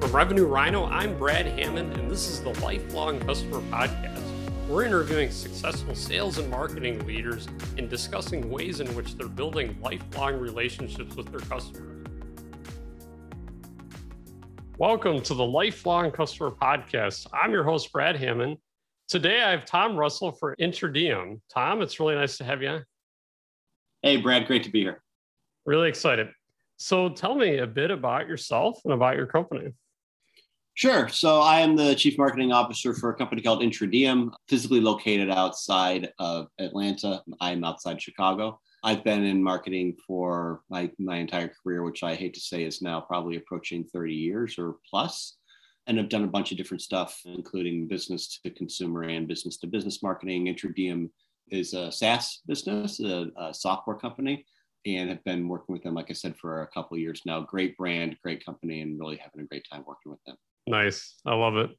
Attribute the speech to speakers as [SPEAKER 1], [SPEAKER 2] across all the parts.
[SPEAKER 1] From Revenue Rhino, I'm Brad Hammond, and this is the Lifelong Customer Podcast. We're interviewing successful sales and marketing leaders and discussing ways in which they're building lifelong relationships with their customers. Welcome to the Lifelong Customer Podcast. I'm your host, Brad Hammond. Today, I have Tom Russell for Intradium. Tom, it's really nice to have you on.
[SPEAKER 2] Hey, Brad, great to be here.
[SPEAKER 1] Really excited. So tell me a bit about yourself and about your company.
[SPEAKER 2] Sure. So I am the Chief Marketing Officer for a company called Intradium, physically located outside of Atlanta. I'm outside Chicago. I've been in marketing for my entire career, which I hate to say is now probably approaching 30 years or plus. And I've done a bunch of different stuff, including business to consumer and business to business marketing. Intradium is a SaaS business, a software company, and have been working with them, like I said, for a couple of years now. Great brand, great company, and really having a great time working with them.
[SPEAKER 1] Nice. I love it.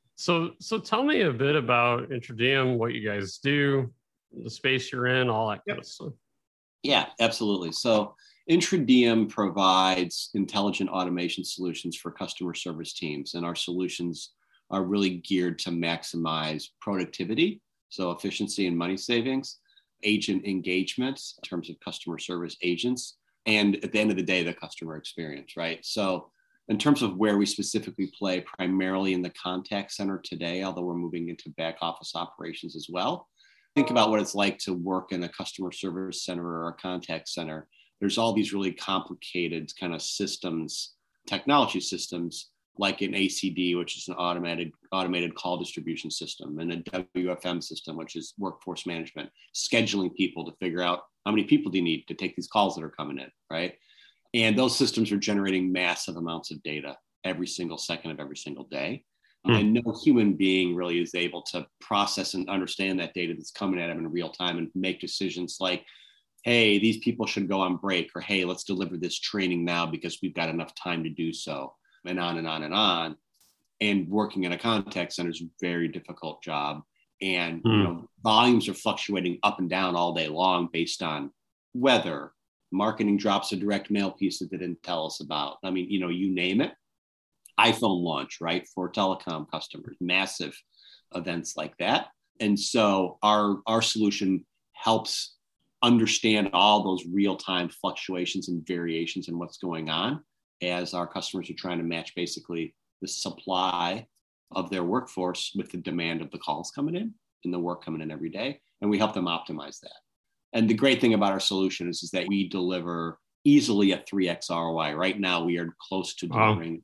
[SPEAKER 1] So tell me a bit about Intradium, what you guys do, the space you're in, all that kind of stuff.
[SPEAKER 2] Yeah, absolutely. So Intradium provides intelligent automation solutions for customer service teams, and our solutions are really geared to maximize productivity, so efficiency and money savings, agent engagement in terms of customer service agents, and at the end of the day, the customer experience, right? So in terms of where we specifically play, primarily in the contact center today, although we're moving into back office operations as well. Think about what it's like to work in a customer service center or a contact center. There's all these really complicated kind of systems, technology systems, like an ACD, which is an automated call distribution system, and a WFM system, which is workforce management, scheduling people to figure out how many people do you need to take these calls that are coming in, right? And those systems are generating massive amounts of data every single second of every single day. And no human being really is able to process and understand that data that's coming at them in real time and make decisions like, hey, these people should go on break, or hey, let's deliver this training now because we've got enough time to do so, and on and on and on. And working in a contact center is a very difficult job. And volumes are fluctuating up and down all day long based on weather. Marketing drops a direct mail piece that they didn't tell us about. I mean, you name it. iPhone launch, right, for telecom customers, massive events like that. And so our solution helps understand all those real-time fluctuations and variations in what's going on as our customers are trying to match basically the supply of their workforce with the demand of the calls coming in and the work coming in every day. And we help them optimize that. And the great thing about our solution is that we deliver easily a 3x ROI. Right now, we are close to delivering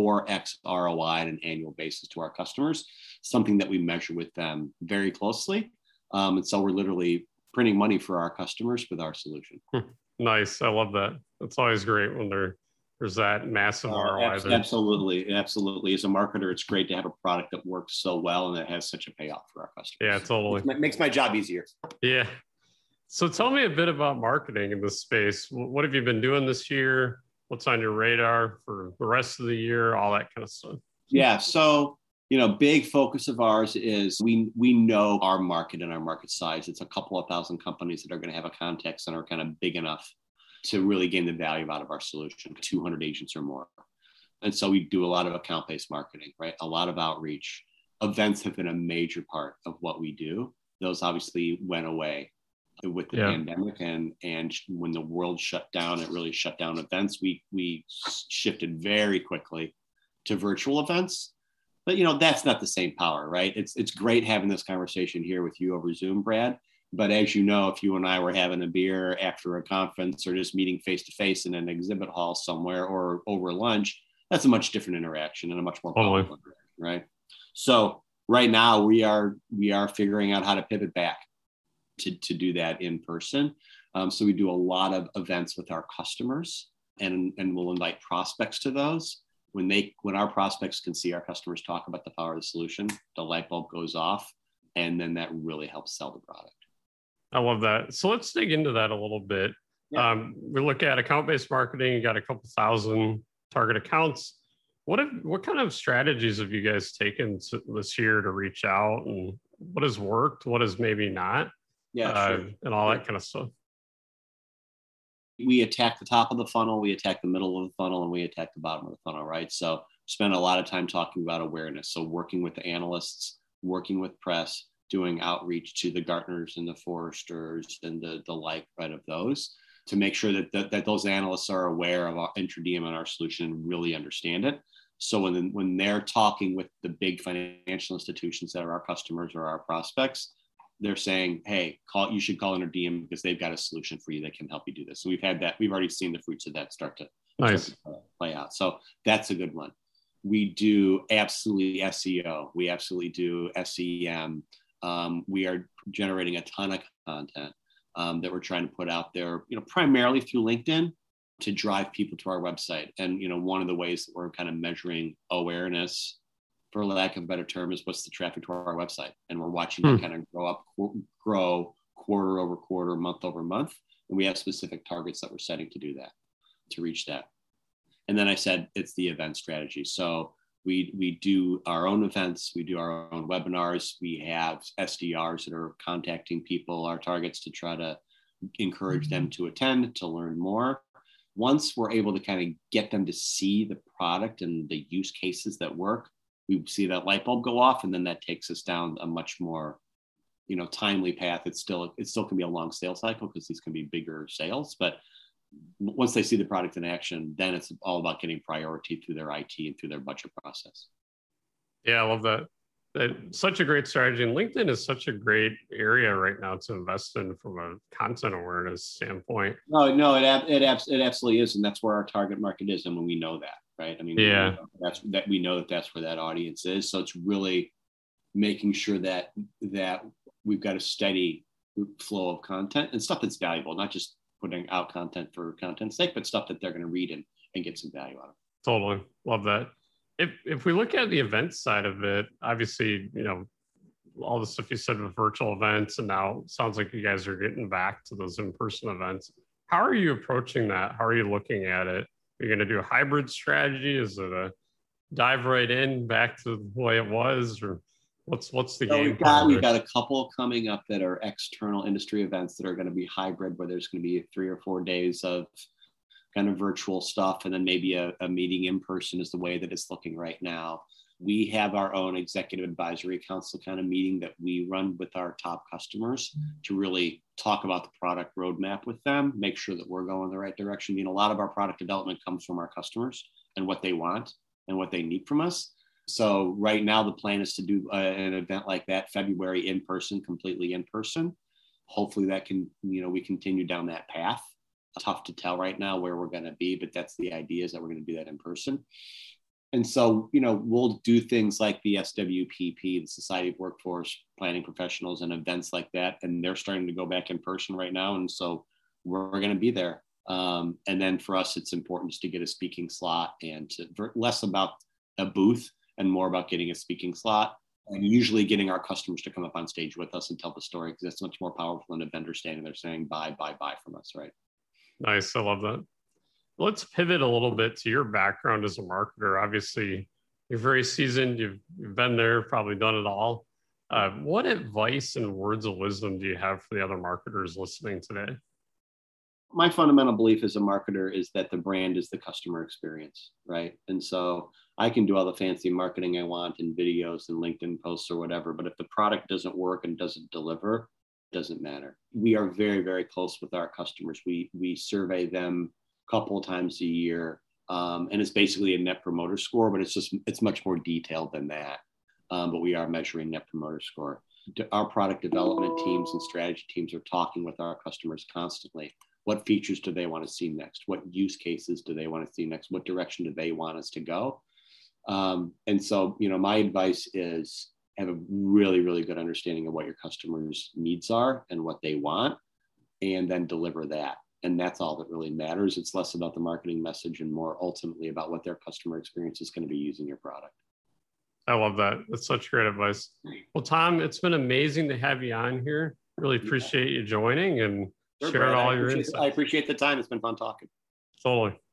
[SPEAKER 2] 4x ROI on an annual basis to our customers, something that we measure with them very closely. And so we're literally printing money for our customers with our solution.
[SPEAKER 1] Nice. I love that. It's always great when there's that massive ROI.
[SPEAKER 2] Absolutely. Absolutely. As a marketer, it's great to have a product that works so well and that has such a payoff for our customers.
[SPEAKER 1] Yeah, totally.
[SPEAKER 2] It makes my job easier.
[SPEAKER 1] Yeah. So tell me a bit about marketing in this space. What have you been doing this year? What's on your radar for the rest of the year? All that kind of stuff.
[SPEAKER 2] Yeah. So, big focus of ours is we know our market and our market size. It's a couple of thousand companies that are going to have a contact center kind of big enough to really gain the value out of our solution, 200 agents or more. And so we do a lot of account-based marketing, right? A lot of outreach. Events have been a major part of what we do. Those obviously went away with the pandemic, and when the world shut down, it really shut down events. We shifted very quickly to virtual events, but that's not the same power, right? It's great having this conversation here with you over Zoom, Brad. But as you know, if you and I were having a beer after a conference or just meeting face to face in an exhibit hall somewhere or over lunch, that's a much different interaction and a much more powerful interaction, right? So right now we are figuring out how to pivot back to do that in person. So we do a lot of events with our customers, and we'll invite prospects to those. When our prospects can see our customers talk about the power of the solution, the light bulb goes off, and then that really helps sell the product.
[SPEAKER 1] I love that. So let's dig into that a little bit. Yeah. We look at account-based marketing. You got a couple thousand target accounts. What kind of strategies have you guys taken this year to reach out, and what has worked? What has maybe not?
[SPEAKER 2] Sure.
[SPEAKER 1] And all that kind of stuff.
[SPEAKER 2] We attack the top of the funnel, we attack the middle of the funnel, and we attack the bottom of the funnel, right? So spent a lot of time talking about awareness. So working with the analysts, working with press, doing outreach to the Gartners and the Forresters and the like, right, of those, to make sure that those analysts are aware of our IntraDiem and our solution and really understand it. So when they're talking with the big financial institutions that are our customers or our prospects, they're saying, hey, you should call IntraDiem because they've got a solution for you that can help you do this. So we've already seen the fruits of that start to play out. So that's a good one. We do absolutely SEO. We absolutely do SEM. We are generating a ton of content that we're trying to put out there, primarily through LinkedIn to drive people to our website. And, one of the ways that we're kind of measuring awareness, for lack of a better term, is what's the traffic to our website. And we're watching that kind of grow quarter over quarter, month over month. And we have specific targets that we're setting to do that, to reach that. And then I said, it's the event strategy. So we do our own events, we do our own webinars, we have SDRs that are contacting people, our targets, to try to encourage them to attend, to learn more. Once we're able to kind of get them to see the product and the use cases that work, we see that light bulb go off, and then that takes us down a much more, timely path. It still can be a long sales cycle because these can be bigger sales, but once they see the product in action, then it's all about getting priority through their IT and through their budget process.
[SPEAKER 1] Yeah, I love that. That's such a great strategy. And LinkedIn is such a great area right now to invest in from a content awareness standpoint.
[SPEAKER 2] No, it absolutely is. And that's where our target market is. And when we know that, right? I mean,
[SPEAKER 1] yeah,
[SPEAKER 2] we know that that's where that audience is. So it's really making sure that we've got a steady flow of content and stuff that's valuable, not just putting out content for content's sake, but stuff that they're going to read and get some value out of.
[SPEAKER 1] Totally. Love that. If we look at the event side of it, obviously, all the stuff you said with virtual events, and now it sounds like you guys are getting back to those in-person events. How are you approaching that? How are you looking at it? Are you going to do a hybrid strategy? Is it a dive right in back to the way it was, or what's the game?
[SPEAKER 2] We've got a couple coming up that are external industry events that are going to be hybrid, where there's going to be 3 or 4 days of kind of virtual stuff, and then maybe a meeting in person is the way that it's looking right now. We have our own executive advisory council kind of meeting that we run with our top customers to really talk about the product roadmap with them, make sure that we're going the right direction. A lot of our product development comes from our customers and what they want and what they need from us. So right now the plan is to do an event like that, February, in person, completely in person. Hopefully that can, we continue down that path. Tough to tell right now where we're going to be, but that's the idea, is that we're going to do that in person. And so, we'll do things like the SWPP, the Society of Workforce Planning Professionals, and events like that. And they're starting to go back in person right now. And so we're going to be there. And then for us, it's important just to get a speaking slot, and less about a booth and more about getting a speaking slot, and usually getting our customers to come up on stage with us and tell the story, because that's much more powerful than a vendor standing there saying buy from us, right?
[SPEAKER 1] Nice. I love that. Let's pivot a little bit to your background as a marketer. Obviously, you're very seasoned. You've been there, probably done it all. What advice and words of wisdom do you have for the other marketers listening today?
[SPEAKER 2] My fundamental belief as a marketer is that the brand is the customer experience, right? And so I can do all the fancy marketing I want in videos and LinkedIn posts or whatever, but if the product doesn't work and doesn't deliver, it doesn't matter. We are very, very close with our customers. We survey them a couple of times a year, and it's basically a net promoter score, but it's much more detailed than that. But we are measuring net promoter score. Our product development teams and strategy teams are talking with our customers constantly. What features do they want to see next? What use cases do they want to see next? What direction do they want us to go? And so, my advice is have a really, really good understanding of what your customers' needs are and what they want, and then deliver that. And that's all that really matters. It's less about the marketing message and more ultimately about what their customer experience is going to be using your product.
[SPEAKER 1] I love that. That's such great advice. Well, Tom, it's been amazing to have you on here. Really appreciate you joining and sharing all your insights.
[SPEAKER 2] I appreciate the time. It's been fun talking.
[SPEAKER 1] Totally.